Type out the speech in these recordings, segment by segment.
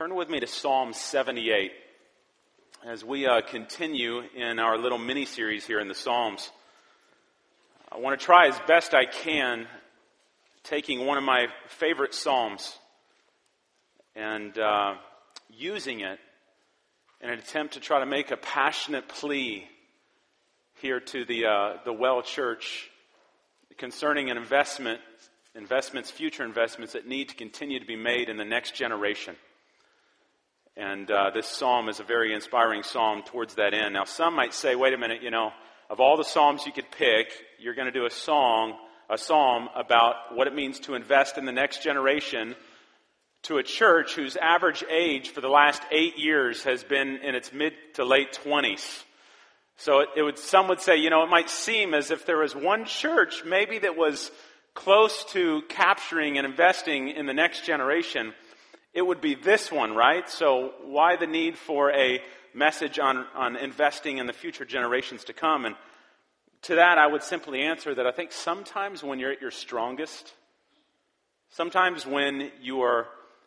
Turn with me to Psalm 78 as we continue in our little mini-series here in the Psalms. I want to try as best I can taking one of my favorite Psalms and using it in an attempt to try to make a passionate plea here to the Well Church concerning an future investments that need to continue to be made in the next generation. And this psalm is a very inspiring psalm towards that end. Now, some might say, wait a minute, of all the psalms you could pick, you're going to do a psalm about what it means to invest in the next generation to a church whose average age for the last 8 years has been in its mid to late 20s. So some would say, it might seem as if there was one church maybe that was close to capturing and investing in the next generation. It would be this one, right? So why the need for a message on investing in the future generations to come? And to that, I would simply answer that I think sometimes when you're at your strongest, sometimes when you are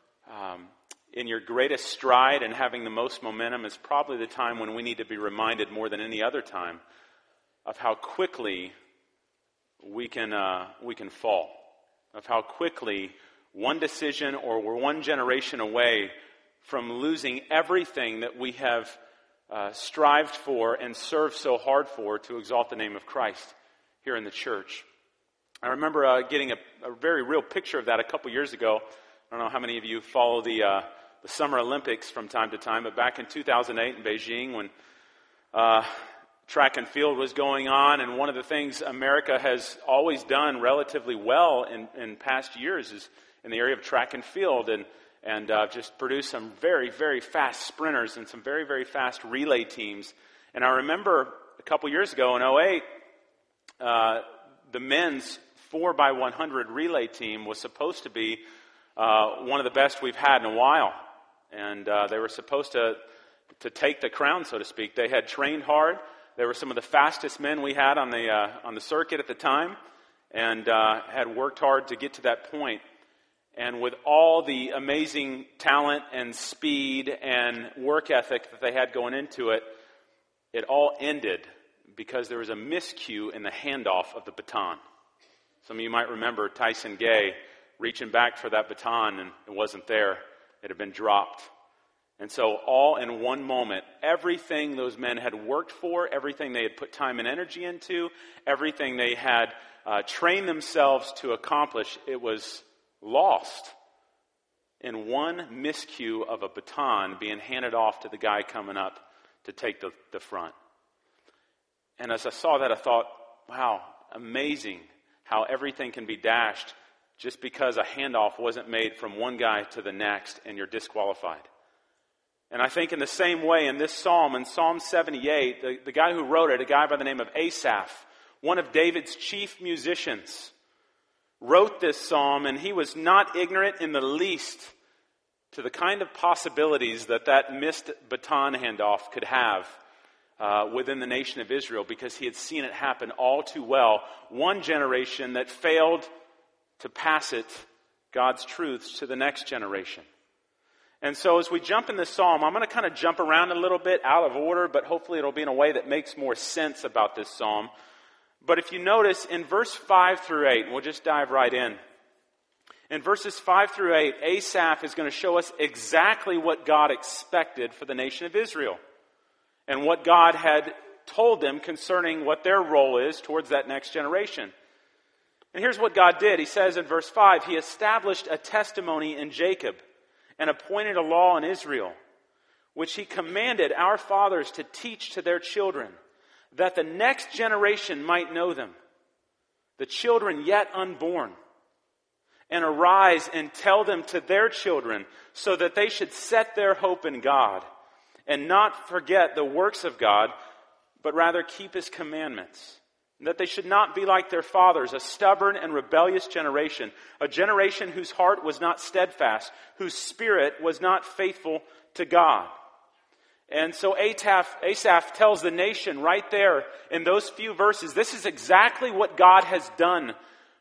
in your greatest stride and having the most momentum is probably the time when we need to be reminded more than any other time of how quickly we can fall, of how quickly one decision or we're one generation away from losing everything that we have strived for and served so hard for to exalt the name of Christ here in the church. I remember getting a very real picture of that a couple years ago. I don't know how many of you follow the Summer Olympics from time to time, but back in 2008 in Beijing when track and field was going on, and one of the things America has always done relatively well in past years is in the area of track and field, and just produced some very, very fast sprinters and some very, very fast relay teams. And I remember a couple years ago in 2008, the men's 4x100 relay team was supposed to be one of the best we've had in a while. And they were supposed to take the crown, so to speak. They had trained hard. They were some of the fastest men we had on the circuit at the time, and had worked hard to get to that point. And with all the amazing talent and speed and work ethic that they had going into it, it all ended because there was a miscue in the handoff of the baton. Some of you might remember Tyson Gay reaching back for that baton, and it wasn't there. It had been dropped. And so all in one moment, everything those men had worked for, everything they had put time and energy into, everything they had trained themselves to accomplish, it was lost in one miscue of a baton being handed off to the guy coming up to take the front. And as I saw that, I thought, wow, amazing how everything can be dashed just because a handoff wasn't made from one guy to the next and you're disqualified. And I think in the same way in this psalm, in Psalm 78, the guy who wrote it, a guy by the name of Asaph, one of David's chief musicians, wrote this psalm, and he was not ignorant in the least to the kind of possibilities that missed baton handoff could have within the nation of Israel, because he had seen it happen all too well. One generation that failed to pass it, God's truths, to the next generation. And so as we jump in this psalm, I'm going to kind of jump around a little bit out of order, but hopefully it'll be in a way that makes more sense about this psalm. But if you notice, in verse 5 through 8, we'll just dive right in. In verses 5 through 8, Asaph is going to show us exactly what God expected for the nation of Israel and what God had told them concerning what their role is towards that next generation. And here's what God did. He says in verse 5, He established a testimony in Jacob and appointed a law in Israel, which He commanded our fathers to teach to their children, that the next generation might know them, the children yet unborn, and arise and tell them to their children, so that they should set their hope in God, and not forget the works of God, but rather keep His commandments. And that they should not be like their fathers, a stubborn and rebellious generation, a generation whose heart was not steadfast, whose spirit was not faithful to God. And so Asaph tells the nation right there in those few verses, this is exactly what God has done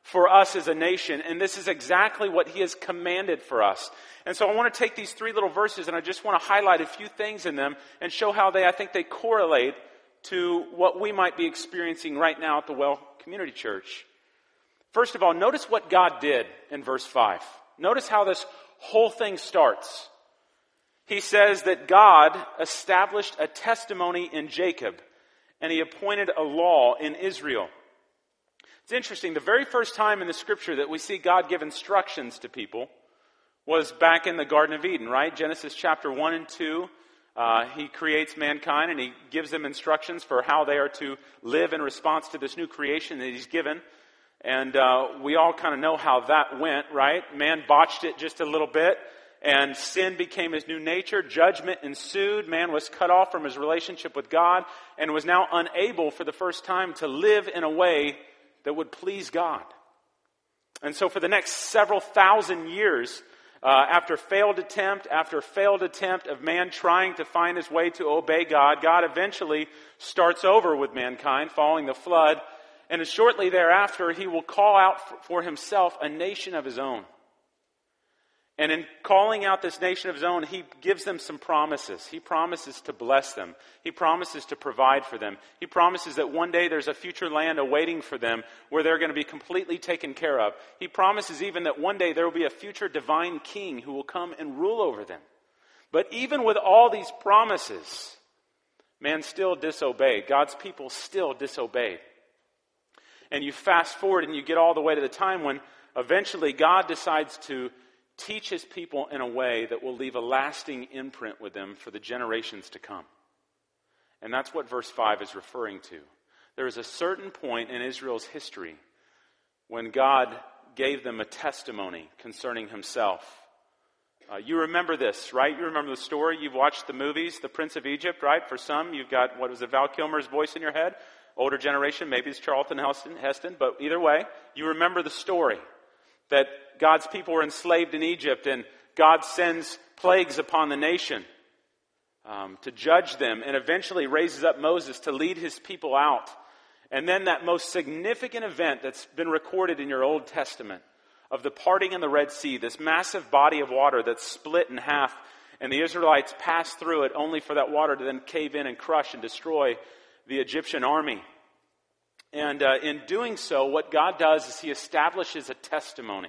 for us as a nation, and this is exactly what he has commanded for us. And so I want to take these 3 little verses, and I just want to highlight a few things in them and show how I think they correlate to what we might be experiencing right now at the Well Community Church. First of all, notice what God did in verse 5. Notice how this whole thing starts. He says that God established a testimony in Jacob, and he appointed a law in Israel. It's interesting, the very first time in the scripture that we see God give instructions to people was back in the Garden of Eden, right? Genesis chapter 1 and 2. He creates mankind and he gives them instructions for how they are to live in response to this new creation that he's given. And we all kind of know how that went, right? Man botched it just a little bit, and sin became his new nature. Judgment ensued. Man was cut off from his relationship with God and was now unable for the first time to live in a way that would please God. And so for the next several thousand years, after failed attempt of man trying to find his way to obey God, God eventually starts over with mankind following the flood. And shortly thereafter, he will call out for himself a nation of his own. And in calling out this nation of his own, he gives them some promises. He promises to bless them. He promises to provide for them. He promises that one day there's a future land awaiting for them where they're going to be completely taken care of. He promises even that one day there will be a future divine king who will come and rule over them. But even with all these promises, man still disobeyed. God's people still disobeyed. And you fast forward and you get all the way to the time when eventually God decides to teach his people in a way that will leave a lasting imprint with them for the generations to come. And that's what verse 5 is referring to. There is a certain point in Israel's history when God gave them a testimony concerning himself. You remember this, right? You remember the story. You've watched the movies, The Prince of Egypt, right? For some, you've got, Val Kilmer's voice in your head? Older generation, maybe it's Charlton Heston, but either way, you remember the story. That God's people were enslaved in Egypt and God sends plagues upon the nation to judge them and eventually raises up Moses to lead his people out. And then that most significant event that's been recorded in your Old Testament of the parting in the Red Sea, this massive body of water that's split in half and the Israelites pass through it only for that water to then cave in and crush and destroy the Egyptian army. And in doing so, what God does is he establishes a testimony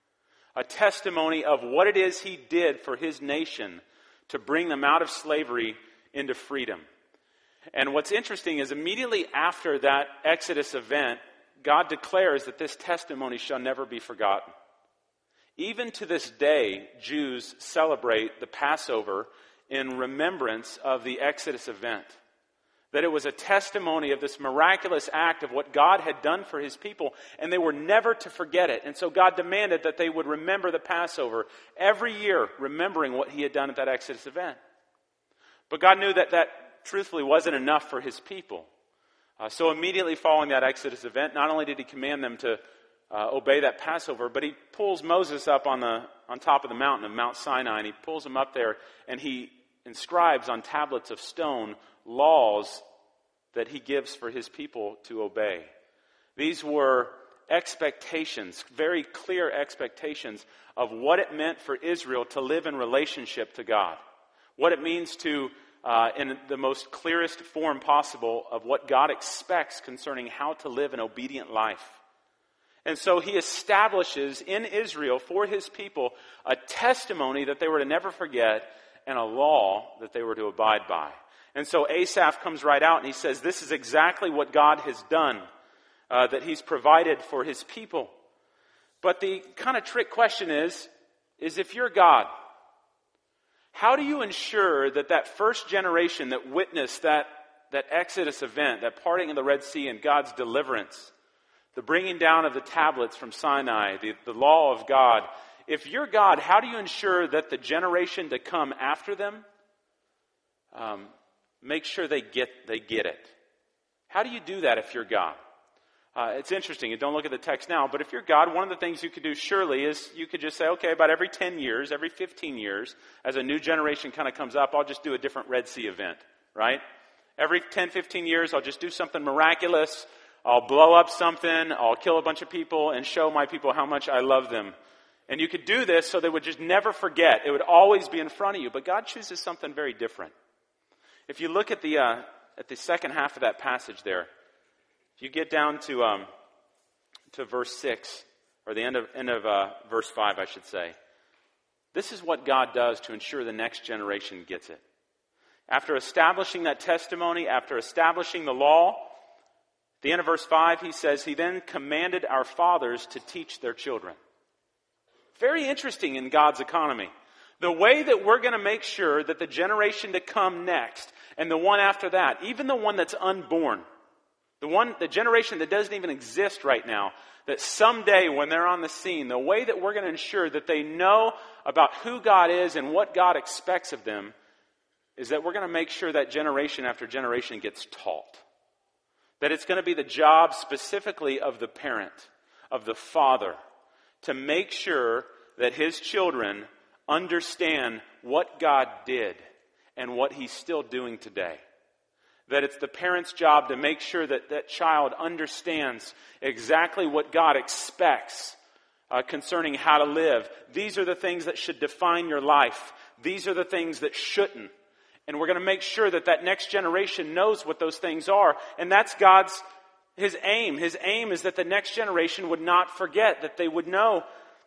of what it is he did for his nation to bring them out of slavery into freedom. And what's interesting is immediately after that Exodus event, God declares that this testimony shall never be forgotten. Even to this day, Jews celebrate the Passover in remembrance of the Exodus event. That it was a testimony of this miraculous act of what God had done for his people, and they were never to forget it. And so God demanded that they would remember the Passover every year, remembering what he had done at that Exodus event. But God knew that truthfully wasn't enough for his people. So immediately following that Exodus event, not only did he command them to obey that Passover, but he pulls Moses up on top of the mountain of Mount Sinai, and he pulls him up there, and he inscribes on tablets of stone laws that he gives for his people to obey. These were expectations, very clear expectations of what it meant for Israel to live in relationship to God. What it means to, in the most clearest form possible, of what God expects concerning how to live an obedient life. And so he establishes in Israel for his people a testimony that they were to never forget and a law that they were to abide by. And so Asaph comes right out and he says, this is exactly what God has done, that he's provided for his people. But the kind of trick question is if you're God, how do you ensure that first generation that witnessed that Exodus event, that parting of the Red Sea and God's deliverance, the bringing down of the tablets from Sinai, the law of God, if you're God, how do you ensure that the generation to come after them make sure they get it? How do you do that if you're God? It's interesting. You don't look at the text now, but if you're God, one of the things you could do surely is you could just say, okay, about every 10 years, every 15 years, as a new generation kind of comes up, I'll just do a different Red Sea event, right? Every 10, 15 years, I'll just do something miraculous. I'll blow up something, I'll kill a bunch of people and show my people how much I love them. And you could do this so they would just never forget. It would always be in front of you. But God chooses something very different. If you look at the second half of that passage there, if you get down to verse 6, or the end of verse 5, I should say, this is what God does to ensure the next generation gets it. After establishing that testimony, after establishing the law, at the end of verse 5, he says, he then commanded our fathers to teach their children. Very interesting in God's economy. The way that we're going to make sure that the generation to come next, and the one after that, even the one that's unborn, the generation that doesn't even exist right now, that someday when they're on the scene, the way that we're going to ensure that they know about who God is and what God expects of them is that we're going to make sure that generation after generation gets taught. That it's going to be the job specifically of the parent, of the father, to make sure that his children understand what God did and what he's still doing today. That it's the parent's job to make sure that that child understands exactly what God expects concerning how to live. These are the things that should define your life. These are the things that shouldn't. And we're going to make sure that that next generation knows what those things are. And that's His aim. His aim is that the next generation would not forget, that they would know.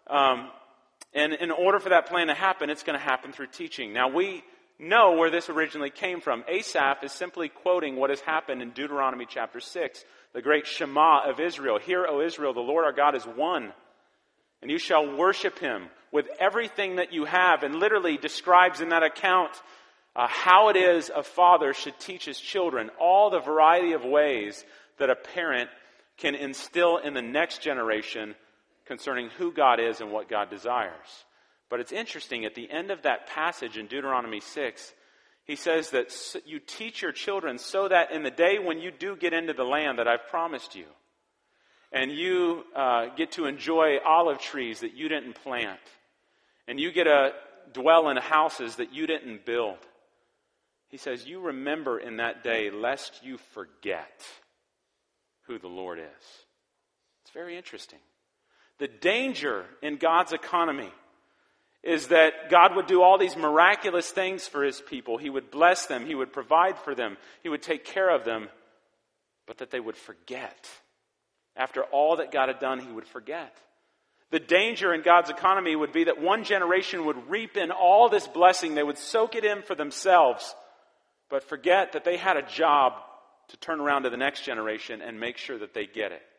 And in order for that plan to happen, it's going to happen through teaching. Now, we know where this originally came from. Asaph is simply quoting what has happened in Deuteronomy chapter 6, the great Shema of Israel. Hear, O Israel, the Lord our God is one, and you shall worship him with everything that you have, and literally describes in that account how it is a father should teach his children, all the variety of ways that a parent can instill in the next generation concerning who God is and what God desires. But it's interesting, at the end of that passage in Deuteronomy 6, he says that you teach your children so that in the day when you do get into the land that I've promised you, and you get to enjoy olive trees that you didn't plant, and you get to dwell in houses that you didn't build, he says, you remember in that day lest you forget who the Lord is. It's very interesting. The danger in God's economy is that God would do all these miraculous things for his people. He would bless them. He would provide for them. He would take care of them. But that they would forget. After all that God had done, he would forget. The danger in God's economy would be that one generation would reap in all this blessing. They would soak it in for themselves, but forget that they had a job to turn around to the next generation and make sure that they get it.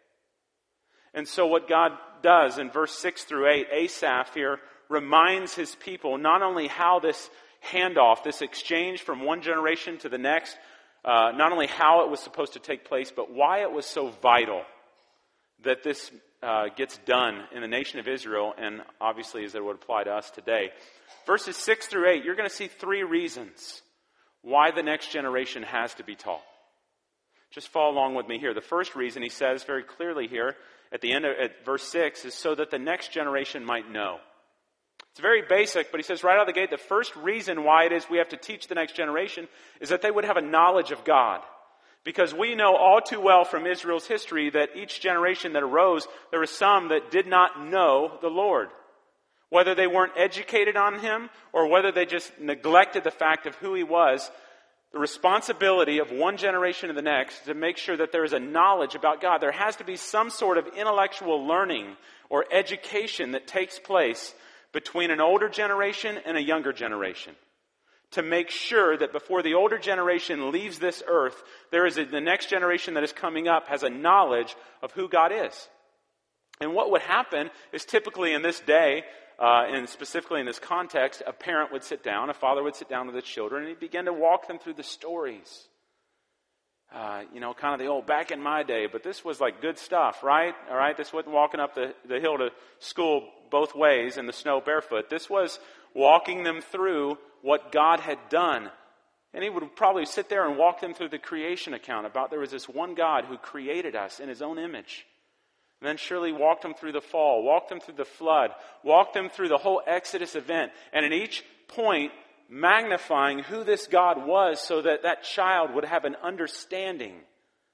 And so what God does in verse 6 through 8, Asaph here reminds his people not only how this handoff, this exchange from one generation to the next, not only how it was supposed to take place, but why it was so vital that this gets done in the nation of Israel, and obviously as it would apply to us today. Verses 6 through 8, you're going to see three reasons why the next generation has to be taught. Just follow along with me here. The first reason he says very clearly here at the end of at verse 6 is so that the next generation might know. It's very basic, but he says right out of the gate, the first reason why it is we have to teach the next generation is that they would have a knowledge of God. Because we know all too well from Israel's history that each generation that arose, there were some that did not know the Lord. Whether they weren't educated on him or whether they just neglected the fact of who he was, the responsibility of one generation to the next to make sure that there is a knowledge about God. There has to be some sort of intellectual learning or education that takes place between an older generation and a younger generation, to make sure that before the older generation leaves this earth, the next generation that is coming up has a knowledge of who God is. And what would happen is typically in this day, and specifically in this context, a parent would sit down, a father would sit down with his children, and he'd begin to walk them through the stories. Kind of the old back in my day, but this was like good stuff, right? All right, this wasn't walking up the hill to school both ways in the snow barefoot. This was walking them through what God had done. And he would probably sit there and walk them through the creation account about there was this one God who created us in his own image. And then surely walked them through the fall, walked them through the flood, walked them through the whole Exodus event. And at each point, magnifying who this God was so that that child would have an understanding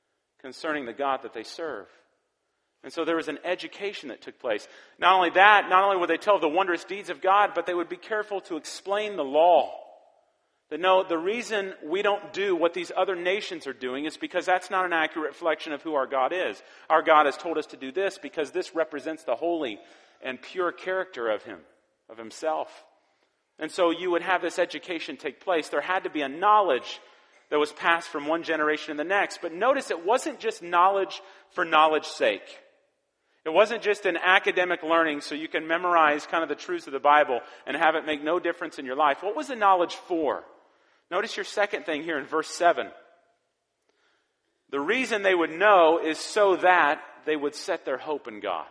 concerning the God that they serve. And so there was an education that took place. Not only that, not only would they tell of the wondrous deeds of God, but they would be careful to explain the law. That no, the reason we don't do what these other nations are doing is because that's not an accurate reflection of who our God is. Our God has told us to do this because this represents the holy and pure character of Him, of Himself. And so you would have this education take place. There had to be a knowledge that was passed from one generation to the next. But notice it wasn't just knowledge for knowledge's sake. It wasn't just an academic learning so you can memorize kind of the truths of the Bible and have it make no difference in your life. What was the knowledge for? Notice your second thing here in verse 7. The reason they would know is so that they would set their hope in God.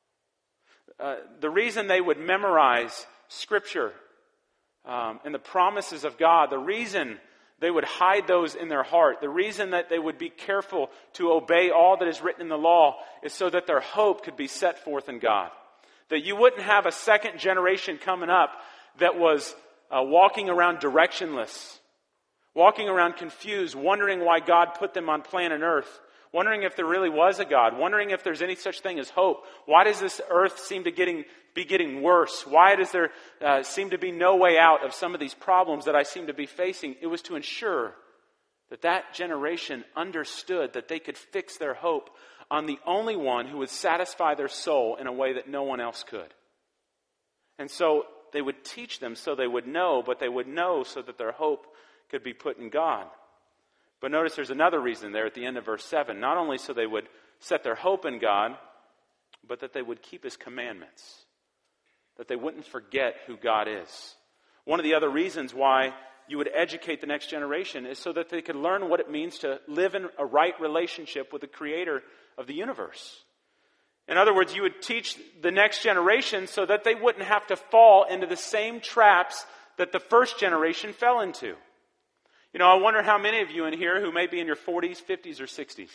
The reason they would memorize Scripture and the promises of God, the reason they would hide those in their heart, the reason that they would be careful to obey all that is written in the law is so that their hope could be set forth in God. That you wouldn't have a second generation coming up that was walking around directionless, walking around confused, wondering why God put them on planet Earth, wondering if there really was a God, wondering if there's any such thing as hope. Why does this earth seem to be getting worse? Why does there seem to be no way out of some of these problems that I seem to be facing? It was to ensure that that generation understood that they could fix their hope on the only one who would satisfy their soul in a way that no one else could. And so they would teach them so they would know, but they would know so that their hope could be put in God. But notice there's another reason there at the end of verse 7. Not only so they would set their hope in God, but that they would keep His commandments. That they wouldn't forget who God is. One of the other reasons why you would educate the next generation is so that they could learn what it means to live in a right relationship with the Creator of the universe. In other words, you would teach the next generation so that they wouldn't have to fall into the same traps that the first generation fell into. You know, I wonder how many of you in here who may be in your 40s, 50s, or 60s,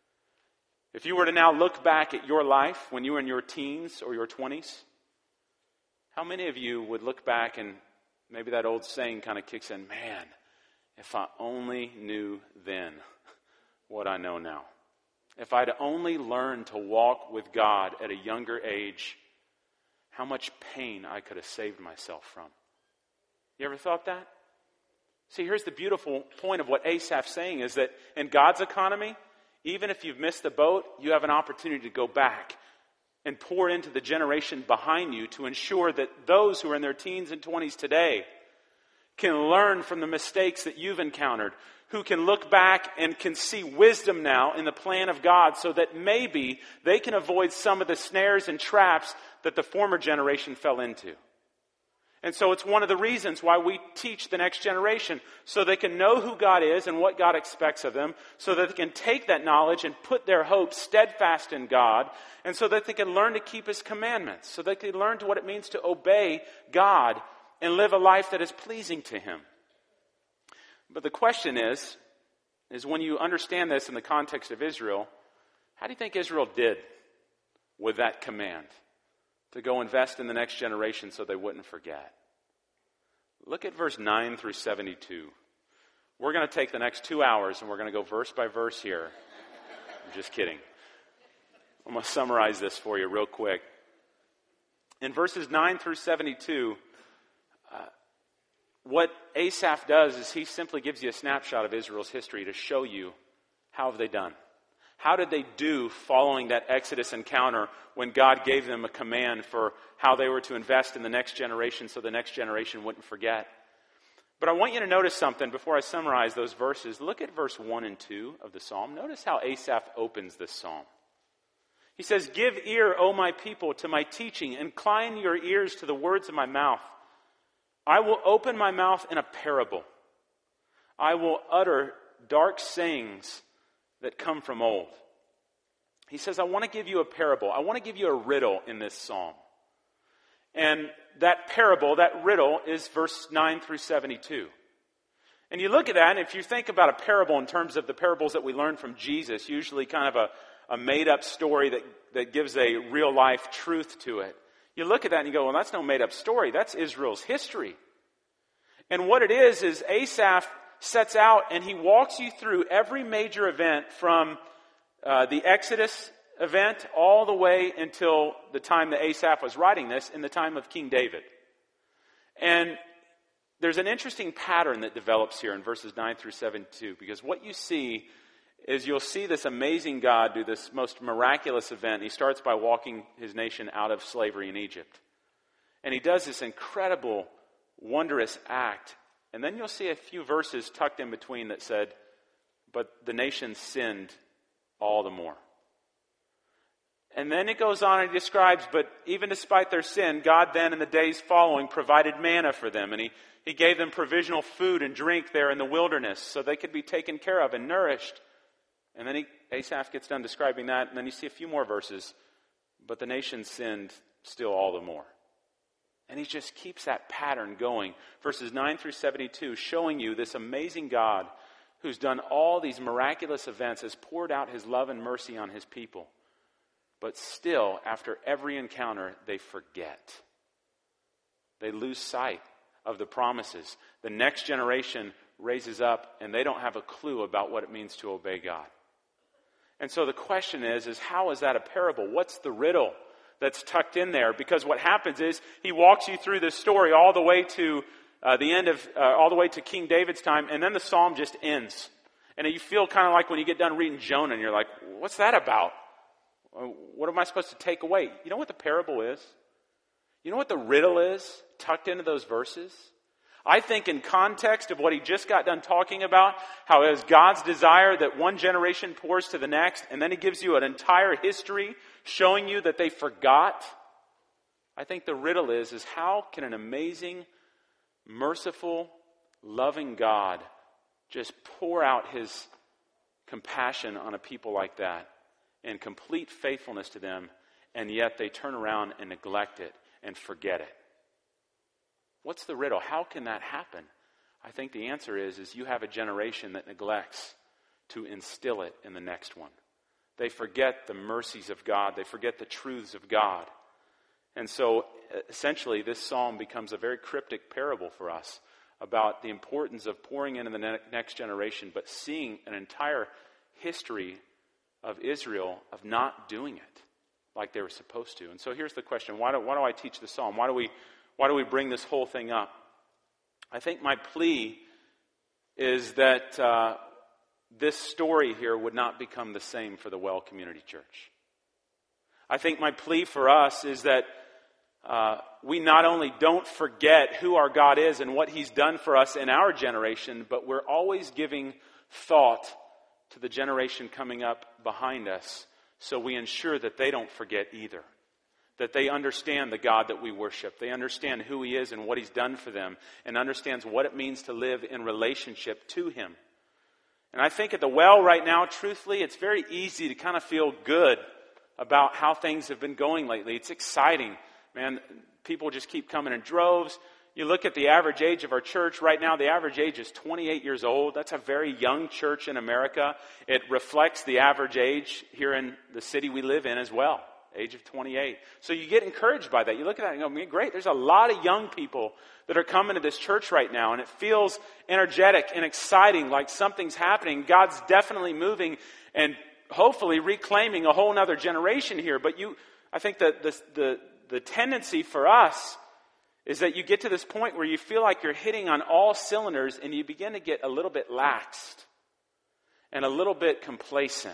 if you were to now look back at your life when you were in your teens or your 20s, how many of you would look back and maybe that old saying kind of kicks in, man, if I only knew then what I know now. If I'd only learned to walk with God at a younger age, how much pain I could have saved myself from. You ever thought that? See, here's the beautiful point of what Asaph's saying is that in God's economy, even if you've missed the boat, you have an opportunity to go back and pour into the generation behind you to ensure that those who are in their teens and 20s today can learn from the mistakes that you've encountered, who can look back and can see wisdom now in the plan of God so that maybe they can avoid some of the snares and traps that the former generation fell into. And so it's one of the reasons why we teach the next generation, so they can know who God is and what God expects of them, so that they can take that knowledge and put their hope steadfast in God, and so that they can learn to keep His commandments, so they can learn to what it means to obey God and live a life that is pleasing to Him. But the question is when you understand this in the context of Israel, how do you think Israel did with that command? To go invest in the next generation so they wouldn't forget. Look at verse 9 through 72. We're going to take the next 2 hours and we're going to go verse by verse here. I'm just kidding. I'm going to summarize this for you real quick. In verses 9 through 72, what Asaph does is he simply gives you a snapshot of Israel's history to show you how have they done. How did they do following that Exodus encounter when God gave them a command for how they were to invest in the next generation so the next generation wouldn't forget? But I want you to notice something before I summarize those verses. Look at verse 1 and 2 of the psalm. Notice how Asaph opens this psalm. He says, "Give ear, O my people, to my teaching. Incline your ears to the words of my mouth. I will open my mouth in a parable. I will utter dark sayings that come from old." He says, I want to give you a parable. I want to give you a riddle in this psalm. And that parable, that riddle, is verse 9 through 72. And you look at that, and if you think about a parable in terms of the parables that we learn from Jesus, usually kind of a made-up story that gives a real-life truth to it. You look at that and you go, well, that's no made-up story. That's Israel's history. And what it is Asaph sets out and he walks you through every major event from the Exodus event all the way until the time that Asaph was writing this, in the time of King David. And there's an interesting pattern that develops here in verses 9 through 72, because what you see is you'll see this amazing God do this most miraculous event. He starts by walking his nation out of slavery in Egypt. And he does this incredible, wondrous act. And then you'll see a few verses tucked in between that said, but the nation sinned all the more. And then it goes on and it describes, but even despite their sin, God then in the days following provided manna for them. And he gave them provisional food and drink there in the wilderness so they could be taken care of and nourished. And then Asaph gets done describing that. And then you see a few more verses. But the nation sinned still all the more. And he just keeps that pattern going. Verses 9 through 72 showing you this amazing God who's done all these miraculous events, has poured out his love and mercy on his people. But still, after every encounter, they forget. They lose sight of the promises. The next generation raises up, and they don't have a clue about what it means to obey God. And so the question is how is that a parable? What's the riddle that's tucked in there? Because what happens is he walks you through this story all the way to the end of, all the way to King David's time, and then the psalm just ends. And you feel kind of like when you get done reading Jonah, and you're like, what's that about? What am I supposed to take away? You know what the parable is? You know what the riddle is tucked into those verses? I think in context of what he just got done talking about, how it is God's desire that one generation pours to the next, and then he gives you an entire history showing you that they forgot. I think the riddle is how can an amazing, merciful, loving God just pour out his compassion on a people like that and complete faithfulness to them, and yet they turn around and neglect it and forget it? What's the riddle? How can that happen? I think the answer is you have a generation that neglects to instill it in the next one. They forget the mercies of God. They forget the truths of God. And so, essentially, this psalm becomes a very cryptic parable for us about the importance of pouring into the next generation, but seeing an entire history of Israel of not doing it like they were supposed to. And so here's the question. Why do I teach the psalm? Why do we bring this whole thing up? I think my plea is that this story here would not become the same for the Well Community Church. I think my plea for us is that we not only don't forget who our God is and what he's done for us in our generation, but we're always giving thought to the generation coming up behind us, so we ensure that they don't forget either. That they understand the God that we worship. They understand who he is and what he's done for them, and understands what it means to live in relationship to him. And I think at the Well right now, truthfully, it's very easy to kind of feel good about how things have been going lately. It's exciting. Man, people just keep coming in droves. You look at the average age of our church right now, the average age is 28 years old. That's a very young church in America. It reflects the average age here in the city we live in as well, age of 28. So you get encouraged by that. You look at that and go, man, great, there's a lot of young people that are coming to this church right now, and it feels energetic and exciting, like something's happening. God's definitely moving and hopefully reclaiming a whole other generation here. But I think that the tendency for us is that you get to this point where you feel like you're hitting on all cylinders and you begin to get a little bit laxed and a little bit complacent.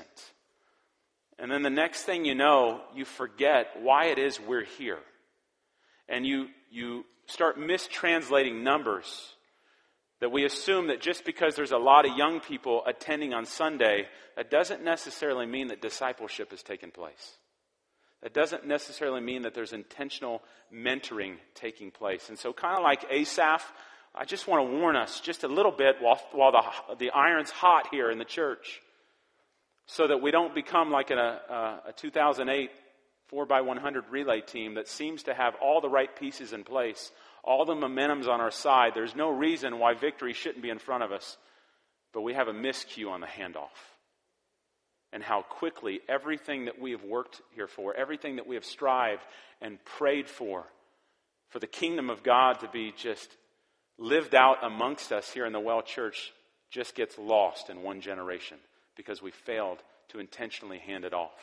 And then the next thing you know, you forget why it is we're here. And you start mistranslating numbers. That we assume that just because there's a lot of young people attending on Sunday, that doesn't necessarily mean that discipleship has taken place. That doesn't necessarily mean that there's intentional mentoring taking place. And so kind of like Asaph, I just want to warn us just a little bit while the iron's hot here in the church, so that we don't become like a 2008 4x100 relay team that seems to have all the right pieces in place, all the momentum's on our side. There's no reason why victory shouldn't be in front of us, but we have a miscue on the handoff. And how quickly everything that we have worked here for, everything that we have strived and prayed for the kingdom of God to be just lived out amongst us here in the Well Church, just gets lost in one generation because we failed to intentionally hand it off.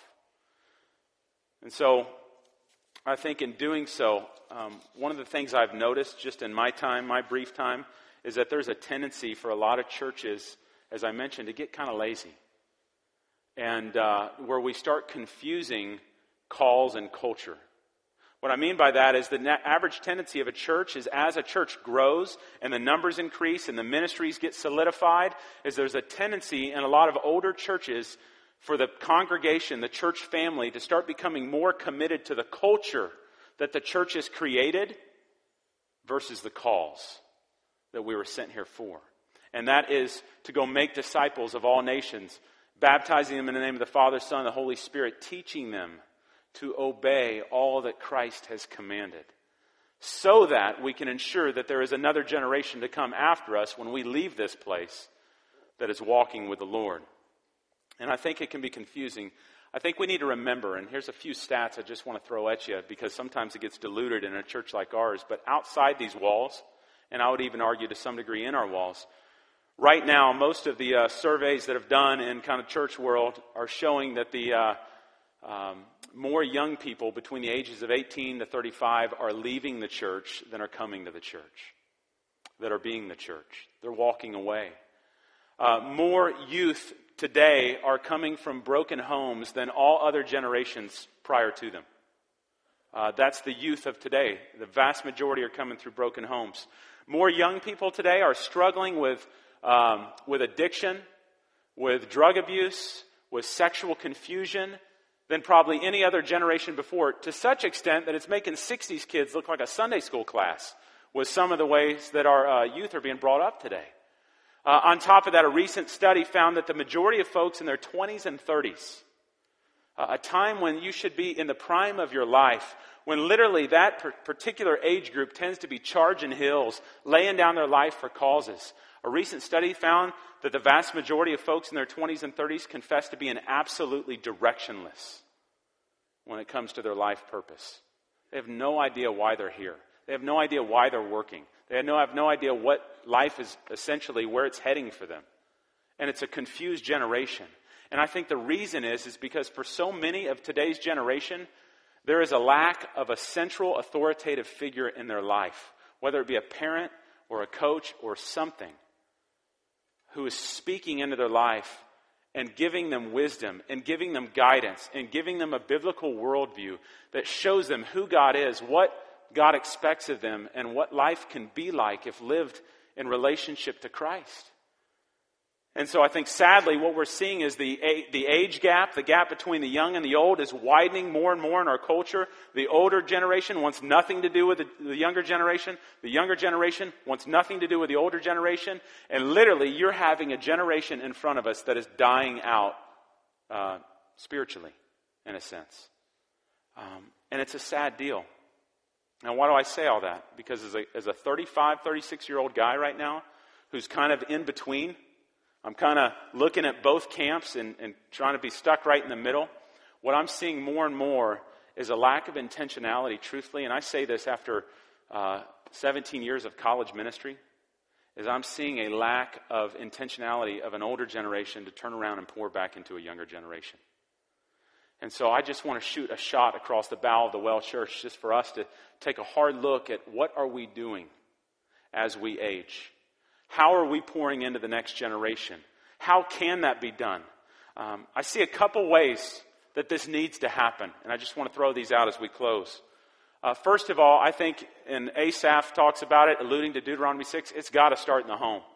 And so I think in doing so, one of the things I've noticed just in my time, my brief time, is that there's a tendency for a lot of churches, as I mentioned, to get kind of lazy. And where we start confusing calls and culture. What I mean by that is the average tendency of a church is as a church grows and the numbers increase and the ministries get solidified, is there's a tendency in a lot of older churches for the congregation, the church family, to start becoming more committed to the culture that the church has created versus the calls that we were sent here for. And that is to go make disciples of all nations, baptizing them in the name of the Father, Son, and the Holy Spirit, teaching them to obey all that Christ has commanded, so that we can ensure that there is another generation to come after us when we leave this place that is walking with the Lord. And I think it can be confusing. I think we need to remember, and here's a few stats I just want to throw at you, because sometimes it gets diluted in a church like ours, but outside these walls, and I would even argue to some degree in our walls, right now, most of the surveys that have done in kind of church world are showing that the more young people between the ages of 18 to 35 are leaving the church than are coming to the church, that are being the church. They're walking away. More youth today are coming from broken homes than all other generations prior to them. That's the youth of today. The vast majority are coming through broken homes. More young people today are struggling with addiction, with drug abuse, with sexual confusion than probably any other generation before, to such extent that it's making 60s kids look like a Sunday school class with some of the ways that our youth are being brought up today. On top of that, a recent study found that the majority of folks in their 20s and 30s, a time when you should be in the prime of your life, when literally that particular age group tends to be charging hills, laying down their life for causes. A recent study found that the vast majority of folks in their 20s and 30s confess to being absolutely directionless when it comes to their life purpose. They have no idea why they're here. They have no idea why they're working. They have no idea what life is essentially, where it's heading for them. And it's a confused generation. And I think the reason is because for so many of today's generation, there is a lack of a central authoritative figure in their life, whether it be a parent or a coach or something, who is speaking into their life and giving them wisdom and giving them guidance and giving them a biblical worldview that shows them who God is, what God expects of them, and what life can be like if lived in relationship to Christ. And so I think sadly what we're seeing is the age gap, the gap between the young and the old, is widening more and more in our culture. The older generation wants nothing to do with the younger generation. The younger generation wants nothing to do with the older generation. And literally you're having a generation in front of us that is dying out spiritually, in a sense. And it's a sad deal. Now, why do I say all that? Because as a 35, 36-year-old guy right now who's kind of in between, I'm kind of looking at both camps and trying to be stuck right in the middle. What I'm seeing more and more is a lack of intentionality, truthfully, and I say this after 17 years of college ministry, is I'm seeing a lack of intentionality of an older generation to turn around and pour back into a younger generation. And so I just want to shoot a shot across the bow of the Well Church just for us to take a hard look at what are we doing as we age. How are we pouring into the next generation? How can that be done? I see a couple ways that this needs to happen, and I just want to throw these out as we close. First of all, I think, and Asaph talks about it, alluding to Deuteronomy 6, it's got to start in the home.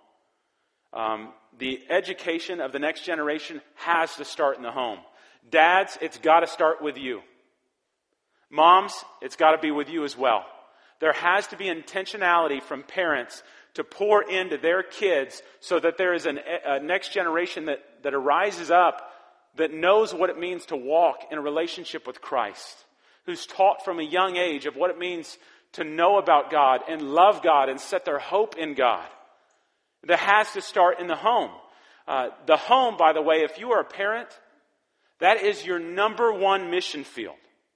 The education of the next generation has to start in the home. Dads, it's got to start with you. Moms, it's got to be with you as well. There has to be intentionality from parents to pour into their kids so that there is a next generation that arises up that knows what it means to walk in a relationship with Christ, who's taught from a young age of what it means to know about God and love God and set their hope in God. That has to start in the home. The home, by the way, if you are a parent, that is your number one mission field.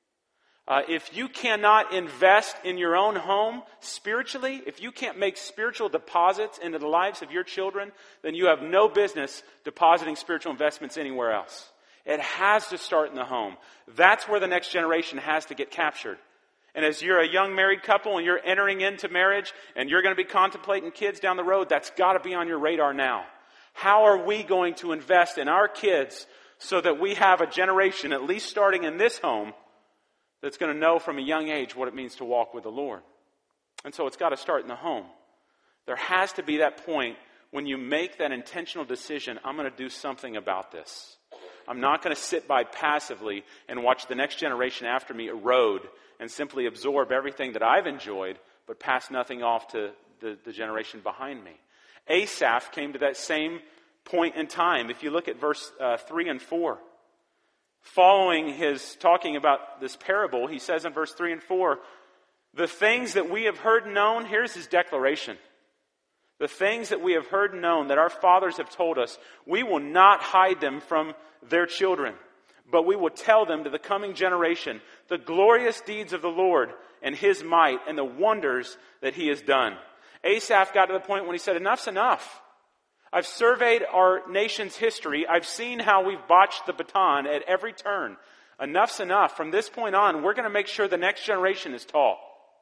If you cannot invest in your own home spiritually, if you can't make spiritual deposits into the lives of your children, then you have no business depositing spiritual investments anywhere else. It has to start in the home. That's where the next generation has to get captured. And as you're a young married couple and you're entering into marriage and you're going to be contemplating kids down the road, that's got to be on your radar now. How are we going to invest in our kids so that we have a generation, at least starting in this home, that's going to know from a young age what it means to walk with the Lord? And so it's got to start in the home. There has to be that point when you make that intentional decision, I'm going to do something about this. I'm not going to sit by passively and watch the next generation after me erode and simply absorb everything that I've enjoyed, but pass nothing off to the generation behind me. Asaph came to that same point in time. If you look at verse 3 and 4, following his talking about this parable, he says in verse 3 and 4, the things that we have heard and known, here's his declaration. The things that we have heard and known that our fathers have told us, we will not hide them from their children, but we will tell them to the coming generation the glorious deeds of the Lord and His might and the wonders that He has done. Asaph got to the point when he said, enough's enough. I've surveyed our nation's history. I've seen how we've botched the baton at every turn. Enough's enough. From this point on, we're going to make sure the next generation is taught.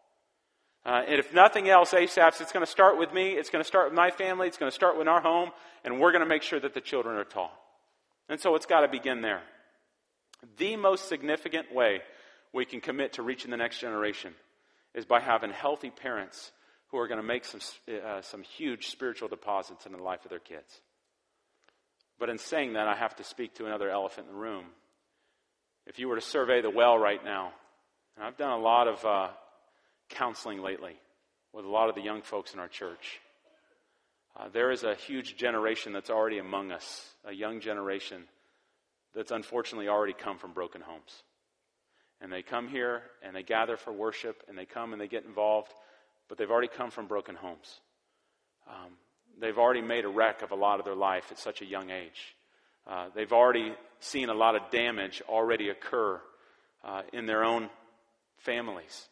And if nothing else, Asaph's, it's going to start with me, it's going to start with my family, it's going to start with our home, and we're going to make sure that the children are taught. And so it's got to begin there. The most significant way we can commit to reaching the next generation is by having healthy parents who are going to make some huge spiritual deposits in the life of their kids. But in saying that, I have to speak to another elephant in the room. If you were to survey the well right now, and I've done a lot of counseling lately with a lot of the young folks in our church. There is a huge generation that's already among us, a young generation that's unfortunately already come from broken homes. And they come here and they gather for worship and they come and they get involved, but they've already come from broken homes. They've already made a wreck of a lot of their life at such a young age. They've already seen a lot of damage already occur in their own families.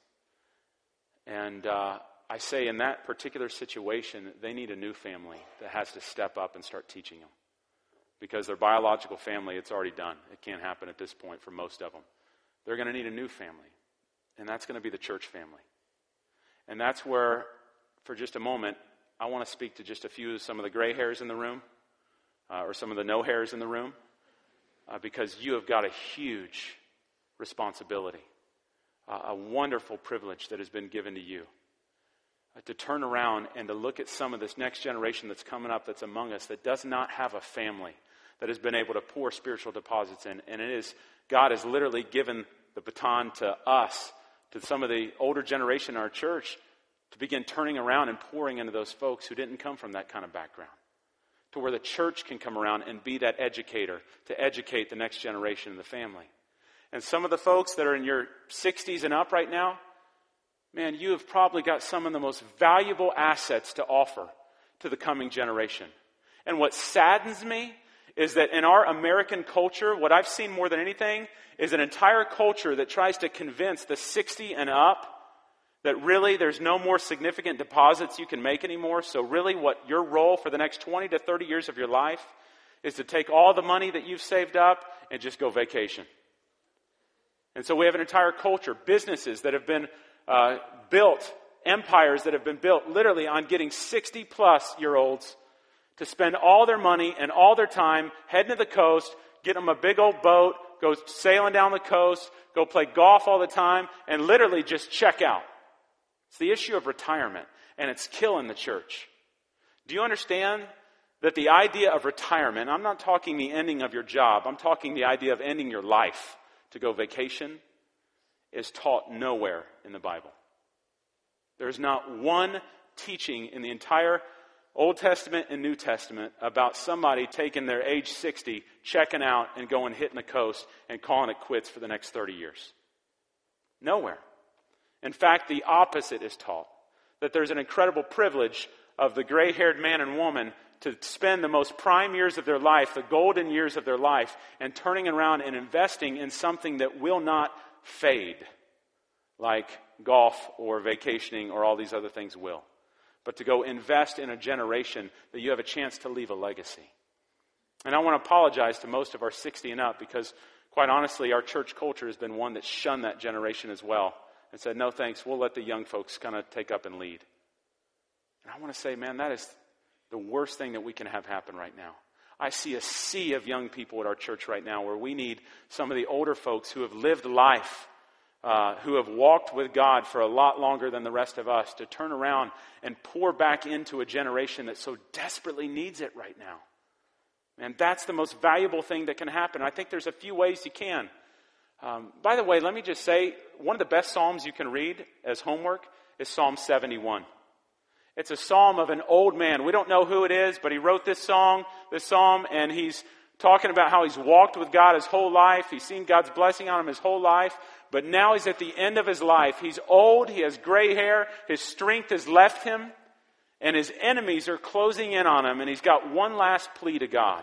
And I say in that particular situation, they need a new family that has to step up and start teaching them. Because their biological family, it's already done. It can't happen at this point for most of them. They're going to need a new family. And that's going to be the church family. And that's where, for just a moment, I want to speak to just a few of some of the gray hairs in the room, or some of the no hairs in the room, because you have got a huge responsibility. A wonderful privilege that has been given to you to turn around and to look at some of this next generation that's coming up that's among us that does not have a family that has been able to pour spiritual deposits in. And God has literally given the baton to us, to some of the older generation in our church, to begin turning around and pouring into those folks who didn't come from that kind of background. To where the church can come around and be that educator to educate the next generation in the family. And some of the folks that are in your 60s and up right now, man, you have probably got some of the most valuable assets to offer to the coming generation. And what saddens me is that in our American culture, what I've seen more than anything is an entire culture that tries to convince the 60 and up that really there's no more significant deposits you can make anymore. So really what your role for the next 20 to 30 years of your life is to take all the money that you've saved up and just go vacation. And so we have an entire culture, businesses that have been built, empires that have been built literally on getting 60-plus-year-olds to spend all their money and all their time heading to the coast, get them a big old boat, go sailing down the coast, go play golf all the time, and literally just check out. It's the issue of retirement, and it's killing the church. Do you understand that the idea of retirement, I'm not talking the ending of your job, I'm talking the idea of ending your life to go vacation, is taught nowhere in the Bible. There's not one teaching in the entire Old Testament and New Testament about somebody taking their age 60, checking out and going hitting the coast and calling it quits for the next 30 years. Nowhere. In fact, the opposite is taught. That there's an incredible privilege of the gray-haired man and woman to spend the most prime years of their life, the golden years of their life, and turning around and investing in something that will not fade, like golf or vacationing or all these other things will. But to go invest in a generation that you have a chance to leave a legacy. And I want to apologize to most of our 60 and up because, quite honestly, our church culture has been one that shunned that generation as well and said, no thanks, we'll let the young folks kind of take up and lead. And I want to say, man, that is the worst thing that we can have happen right now. I see a sea of young people at our church right now where we need some of the older folks who have lived life, who have walked with God for a lot longer than the rest of us, to turn around and pour back into a generation that so desperately needs it right now. And that's the most valuable thing that can happen. I think there's a few ways you can. By the way, let me just say, one of the best Psalms you can read as homework is Psalm 71. It's a psalm of an old man. We don't know who it is, but he wrote this psalm, and he's talking about how he's walked with God his whole life. He's seen God's blessing on him his whole life, but now he's at the end of his life. He's old, he has gray hair, his strength has left him, and his enemies are closing in on him, and he's got one last plea to God.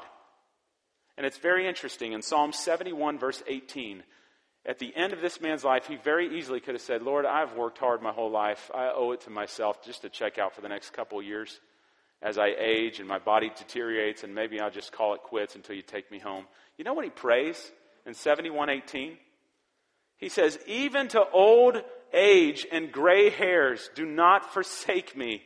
And it's very interesting. In Psalm 71, verse 18, at the end of this man's life, he very easily could have said, Lord, I've worked hard my whole life. I owe it to myself just to check out for the next couple of years as I age and my body deteriorates, and maybe I'll just call it quits until you take me home. You know what he prays in 71:18? He says, even to old age and gray hairs, do not forsake me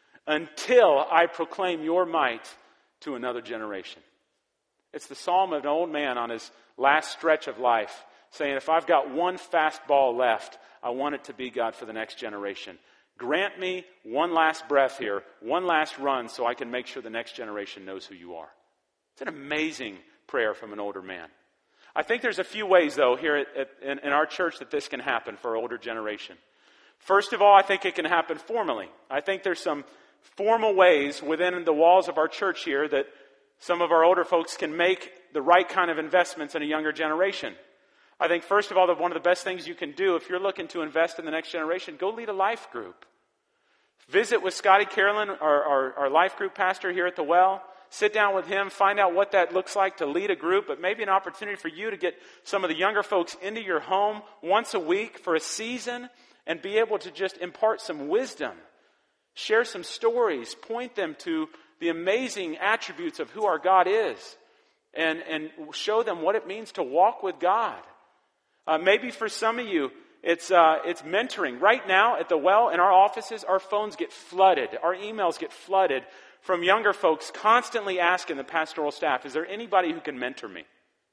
until I proclaim your might to another generation. It's the psalm of an old man on his last stretch of life, saying, if I've got one fastball left, I want it to be, God, for the next generation. Grant me one last breath here, one last run, so I can make sure the next generation knows who you are. It's an amazing prayer from an older man. I think there's a few ways, though, here in our church that this can happen for our older generation. First of all, I think it can happen formally. I think there's some formal ways within the walls of our church here that some of our older folks can make the right kind of investments in a younger generation. I think, first of all, that one of the best things you can do if you're looking to invest in the next generation, go lead a life group. Visit with Scotty Carolyn, our life group pastor here at the Well. Sit down with him, find out what that looks like to lead a group, but maybe an opportunity for you to get some of the younger folks into your home once a week for a season and be able to just impart some wisdom, share some stories, point them to the amazing attributes of who our God is, and show them what it means to walk with God. Maybe for some of you, it's mentoring. Right now at the Well, in our offices, our phones get flooded. Our emails get flooded from younger folks constantly asking the pastoral staff, is there anybody who can mentor me?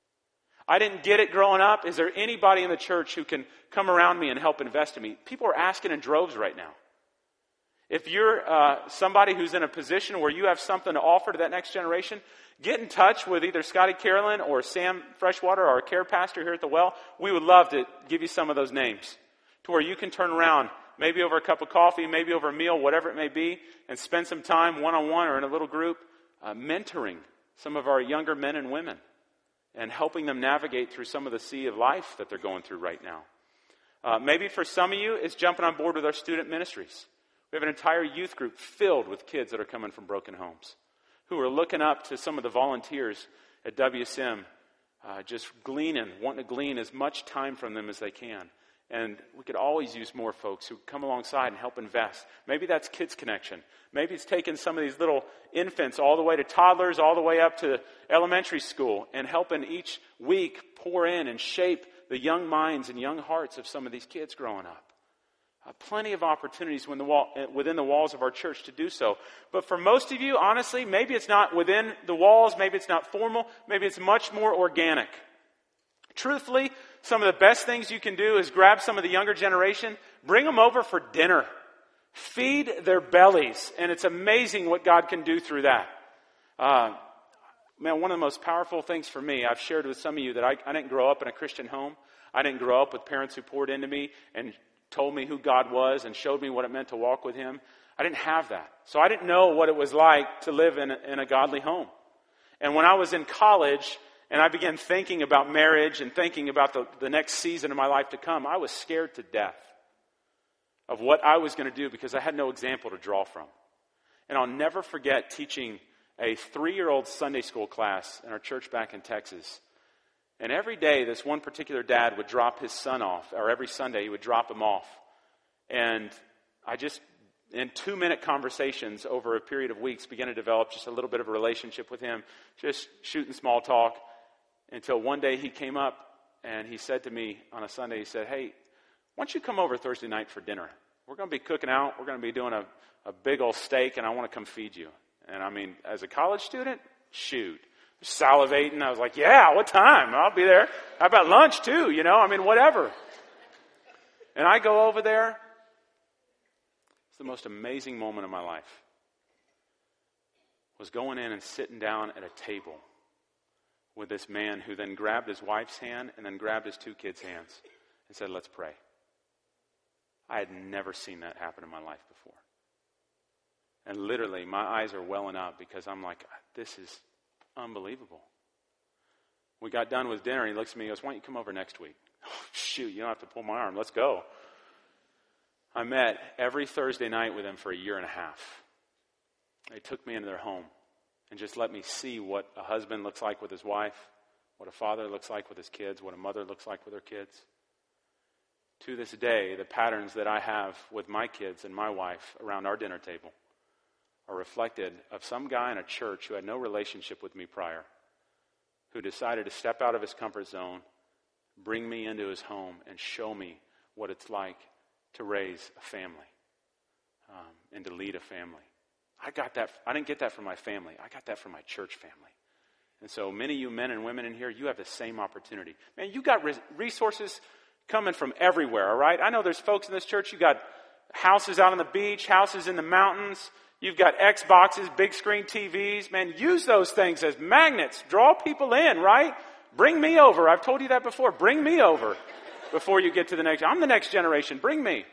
I didn't get it growing up. Is there anybody in the church who can come around me and help invest in me? People are asking in droves right now. If you're somebody who's in a position where you have something to offer to that next generation, get in touch with either Scotty Carolyn or Sam Freshwater, our care pastor here at the Well. We would love to give you some of those names to where you can turn around, maybe over a cup of coffee, maybe over a meal, whatever it may be, and spend some time one-on-one or in a little group mentoring some of our younger men and women and helping them navigate through some of the sea of life that they're going through right now. Maybe for some of you, it's jumping on board with our student ministries. We have an entire youth group filled with kids that are coming from broken homes who are looking up to some of the volunteers at WSM, just wanting to glean as much time from them as they can. And we could always use more folks who come alongside and help invest. Maybe that's Kids Connection. Maybe it's taking some of these little infants all the way to toddlers, all the way up to elementary school, and helping each week pour in and shape the young minds and young hearts of some of these kids growing up. Plenty of opportunities within the walls of our church to do so. But for most of you, honestly, maybe it's not within the walls, maybe it's not formal, maybe it's much more organic. Truthfully, some of the best things you can do is grab some of the younger generation, bring them over for dinner, feed their bellies, and it's amazing what God can do through that. Man, one of the most powerful things for me, I've shared with some of you that I didn't grow up in a Christian home. I didn't grow up with parents who poured into me and told me who God was and showed me what it meant to walk with Him. I didn't have that. So I didn't know what it was like to live in a godly home. And when I was in college and I began thinking about marriage and thinking about the next season of my life to come, I was scared to death of what I was going to do because I had no example to draw from. And I'll never forget teaching a 3-year-old Sunday school class in our church back in Texas. And every day, this one particular dad would drop his son off, or every Sunday he would drop him off. And I just in 2-minute conversations over a period of weeks, began to develop just a little bit of a relationship with him, just shooting small talk, until one day he came up and he said to me on a Sunday, he said, "Hey, why don't you come over Thursday night for dinner? We're going to be cooking out. We're going to be doing a big old steak, and I want to come feed you." And I mean, as a college student, shoot. Salivating. I was like, yeah, what time? I'll be there. How about lunch too? I mean, whatever. And I go over there. It's the most amazing moment of my life. Was going in and sitting down at a table with this man who then grabbed his wife's hand and then grabbed his 2 kids' hands and said, "Let's pray." I had never seen that happen in my life before. And literally, my eyes are welling up because I'm like, this is unbelievable. We got done with dinner, and he looks at me and goes, "Why don't you come over next week?" Oh, shoot, you don't have to pull my arm. Let's go. I met every Thursday night with him for a year and a half. They took me into their home and just let me see what a husband looks like with his wife, what a father looks like with his kids, what a mother looks like with her kids. To this day, the patterns that I have with my kids and my wife around our dinner table are reflected of some guy in a church who had no relationship with me prior, who decided to step out of his comfort zone, bring me into his home, and show me what it's like to raise a family and to lead a family. I didn't get that from my family. I got that from my church family. And so many of you men and women in here, you have the same opportunity. Man, you got resources coming from everywhere, all right? I know there's folks in this church, you got houses out on the beach, houses in the mountains. You've got Xboxes, big screen TVs. Man, use those things as magnets. Draw people in, right? Bring me over. I've told you that before. Bring me over before you get to the next. I'm the next generation. Bring me.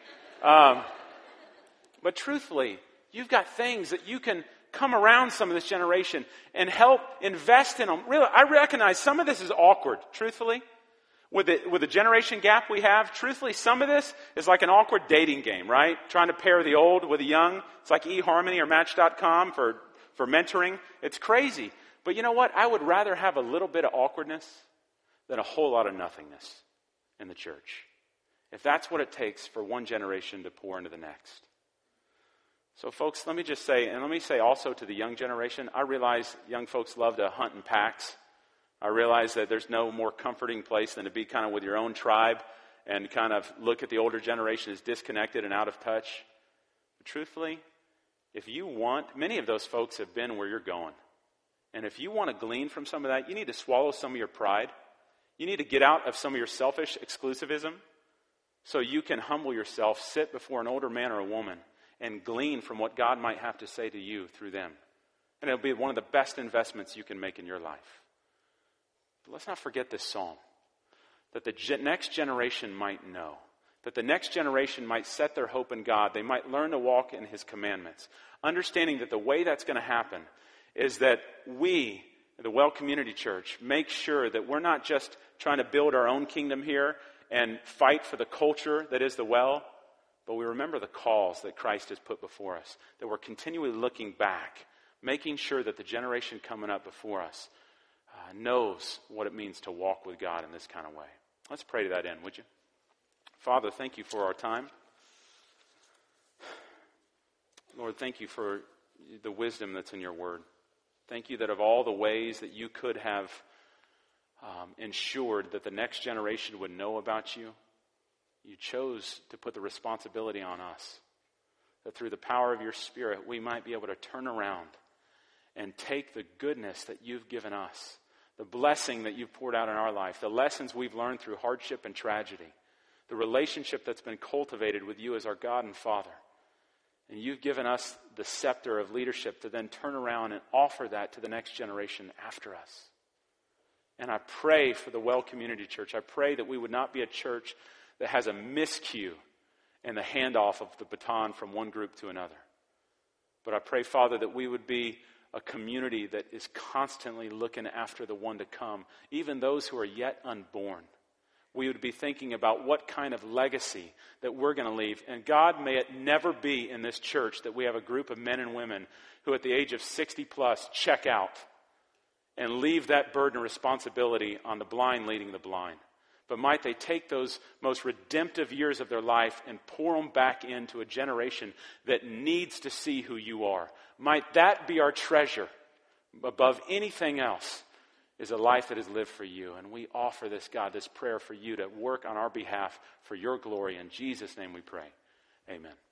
But truthfully, you've got things that you can come around some of this generation and help invest in them. Really, I recognize some of this is awkward, truthfully. With the generation gap we have, truthfully, some of this is like an awkward dating game, right? Trying to pair the old with the young. It's like eHarmony or Match.com for mentoring. It's crazy. But you know what? I would rather have a little bit of awkwardness than a whole lot of nothingness in the church. If that's what it takes for one generation to pour into the next. So folks, let me just say, and let me say also to the young generation, I realize young folks love to hunt in packs. I realize that there's no more comforting place than to be kind of with your own tribe and kind of look at the older generation as disconnected and out of touch. But truthfully, many of those folks have been where you're going. And if you want to glean from some of that, you need to swallow some of your pride. You need to get out of some of your selfish exclusivism so you can humble yourself, sit before an older man or a woman, and glean from what God might have to say to you through them. And it'll be one of the best investments you can make in your life. But let's not forget this psalm, that the next generation might know, that the next generation might set their hope in God. They might learn to walk in His commandments, understanding that the way that's going to happen is that we, the Well Community Church, make sure that we're not just trying to build our own kingdom here and fight for the culture that is the Well, but we remember the calls that Christ has put before us, that we're continually looking back, making sure that the generation coming up before us knows what it means to walk with God in this kind of way. Let's pray to that end, would you? Father, thank you for our time. Lord, thank you for the wisdom that's in your word. Thank you that of all the ways that you could have ensured that the next generation would know about you, you chose to put the responsibility on us, that through the power of your Spirit, we might be able to turn around and take the goodness that you've given us, the blessing that you've poured out in our life, the lessons we've learned through hardship and tragedy, the relationship that's been cultivated with you as our God and Father. And you've given us the scepter of leadership to then turn around and offer that to the next generation after us. And I pray for the Well Community Church. I pray that we would not be a church that has a miscue in the handoff of the baton from one group to another. But I pray, Father, that we would be a community that is constantly looking after the one to come, even those who are yet unborn. We would be thinking about what kind of legacy that we're going to leave. And God, may it never be in this church that we have a group of men and women who at the age of 60 plus check out and leave that burden of responsibility on the blind leading the blind. but might they take those most redemptive years of their life and pour them back into a generation that needs to see who you are. Might that be our treasure above anything else, is a life that is lived for you. And we offer this, God, this prayer for you to work on our behalf for your glory. In Jesus' name we pray. Amen.